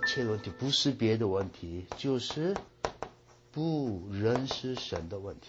切的问题不是别的问题，就是不认识神的问题。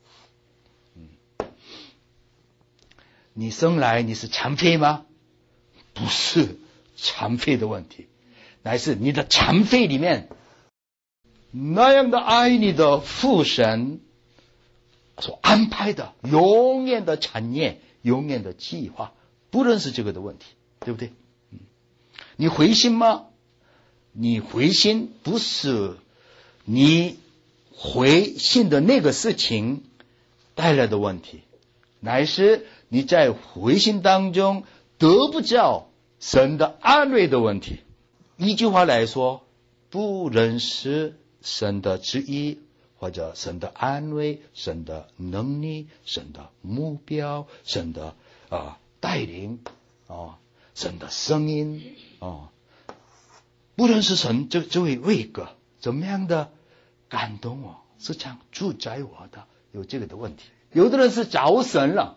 你生来你是残废吗？不是残废的问题，乃是你的残废里面那样的爱你的父神所安排的永远的产业，永远的计划，不认识这个的问题，对不对？你灰心吗？你灰心不是你灰心的那个事情带来的问题，乃是你在灰心当中得不到神的安慰的问题。一句话来说，不认识神的旨意，或者神的安慰，神的能力，神的目标，神的带领神的声音不认识神，这位位格怎么样的感动我，时常主宰我的，有这个的问题。有的人是找神了，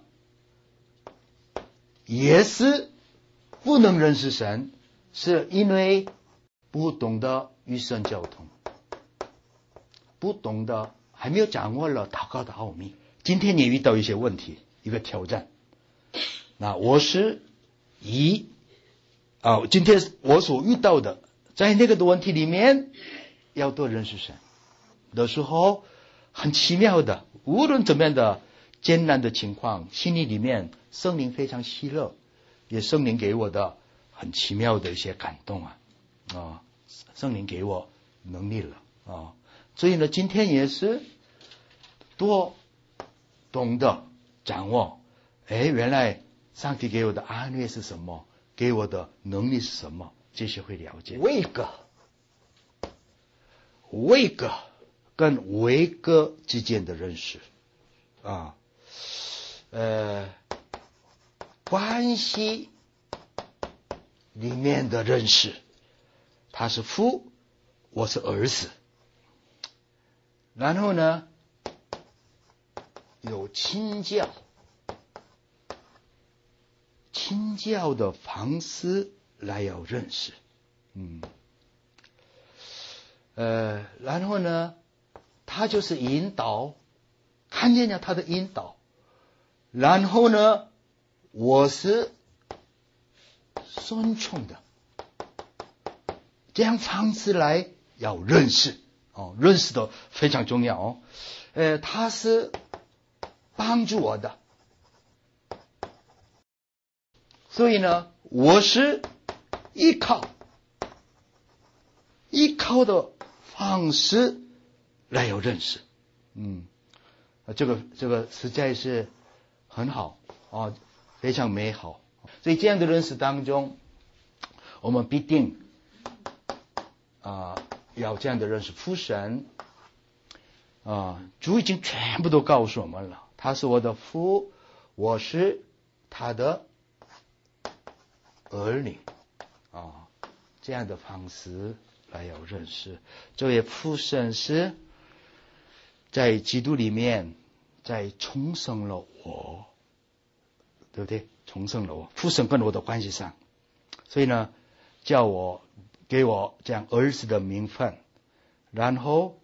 也是不能认识神，是因为不懂得与神交通，不懂得还没有掌握了祷告的奥秘。今天你遇到一些问题，一个挑战，那我是今天我所遇到的，在那个的问题里面要多认识神的时候，很奇妙的，无论怎么样的艰难的情况，心里面圣灵非常喜乐，也圣灵给我的很奇妙的一些感动圣灵给我能力了所以呢，今天也是多懂得掌握，原来上帝给我的安慰是什么，给我的能力是什么，这些会了解。位格跟位格之间的认识关系里面的认识，他是父，我是儿子，然后呢有亲教的方式来要认识然后呢他就是引导，看见了他的引导，然后呢我是顺从的，这样方式来要认识认识的非常重要他是帮助我的，所以呢我是依靠的方式来有认识这个实在是很好非常美好。所以这样的认识当中，我们必定要这样的认识父神主已经全部都告诉我们了，他是我的父，我是他的儿女这样的方式来要认识。这位父神是在基督里面在重生了我，对不对？重生了我，父神跟我的关系上，所以呢给我这样儿子的名分，然后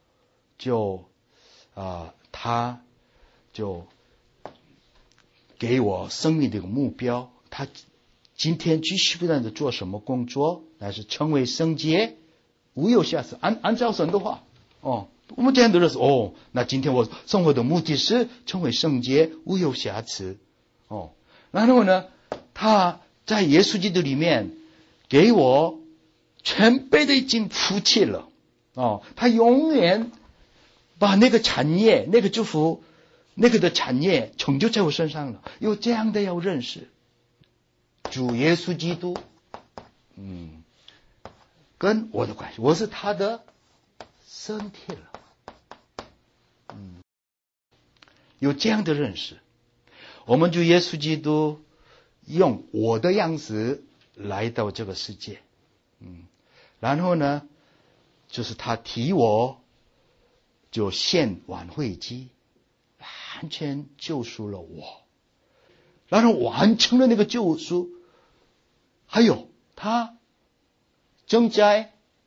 他就给我生命的一个目标，他今天继续不断的做什么工作，乃是成为圣洁，无有瑕疵。按照神的话我们这样的认识那今天我生活的目的是成为圣洁，无有瑕疵然后呢他在耶稣基督里面给我全备的已经福气了他永远把那个产业，那个祝福，那个的产业成就在我身上了。有这样的要认识主耶稣基督跟我的关系，我是他的身体了有这样的认识，我们主耶稣基督用我的样子来到这个世界然后呢就是他替我就献挽回祭，完全救赎了我，然后完成了那个救赎。还有他正在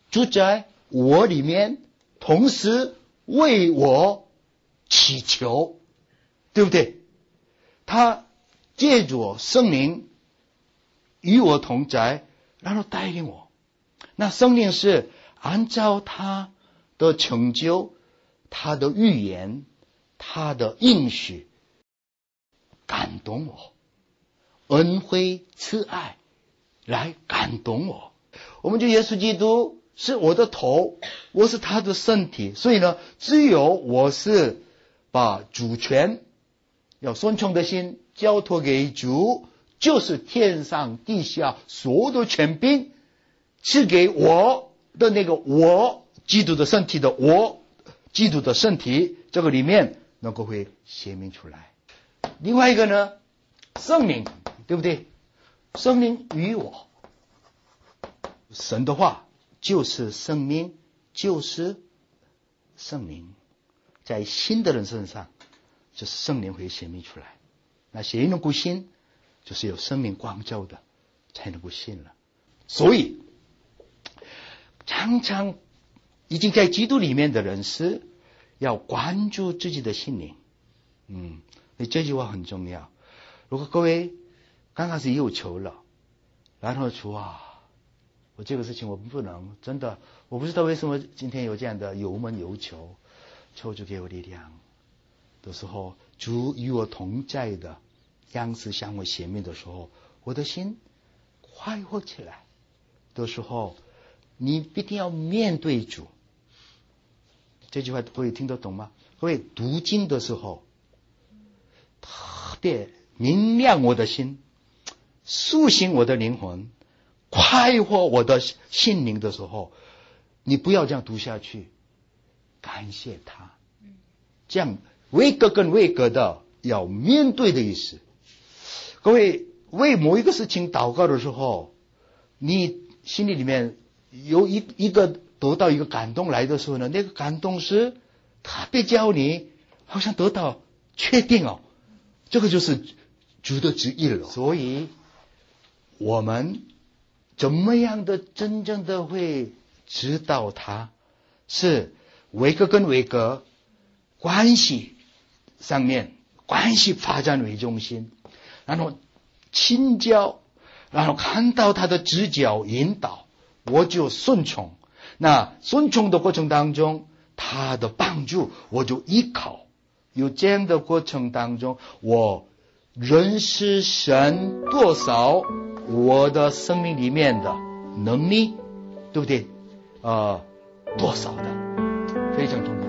住在我里面，同时为我祈求，对不对？他借着圣灵与我同在，然后带领我。那圣灵是按照他的成就，他的预言，他的应许感动我，恩惠慈爱来感动我。我们就耶稣基督是我的头，我是他的身体，所以呢，只有我是把主权要顺从的心交托给主，就是天上地下所有的权柄赐给我的那个我，基督的身体的我，基督的身体，这个里面能够会显明出来。另外一个呢，圣灵，对不对？圣灵与我，神的话就是生命，就是圣灵，在信的人身上，就是圣灵会显明出来。那谁能够信？就是有生命光照的才能够信了。所以常常已经在基督里面的人是要关注自己的心灵。这句话很重要。如果各位刚开始有求了，然后主啊，我这个事情我不能，真的我不知道为什么今天有这样的油门油求，求主给我力量的时候，主与我同在的样子向我显明的时候，我的心快活起来的时候，你必定要面对主。这句话各位听得懂吗？各位读经的时候特别明亮我的心，苏醒我的灵魂，快活我的心灵的时候，你不要这样读下去，感谢他，这样为格跟为格的要面对的意思。各位为某一个事情祷告的时候，你心里面有一个得到一个感动来的时候呢，那个感动是特别叫你好像得到确定哦，这个就是主的旨意了。所以我们怎么样的真正的会知道他是为格跟为格关系上面，关系发展为中心，然后亲交，然后看到他的指教引导，我就顺从。那顺从的过程当中，他的帮助我就依靠。有这样的过程当中，我认识神多少，我的生命里面的能力，对不对？多少的，非常重要。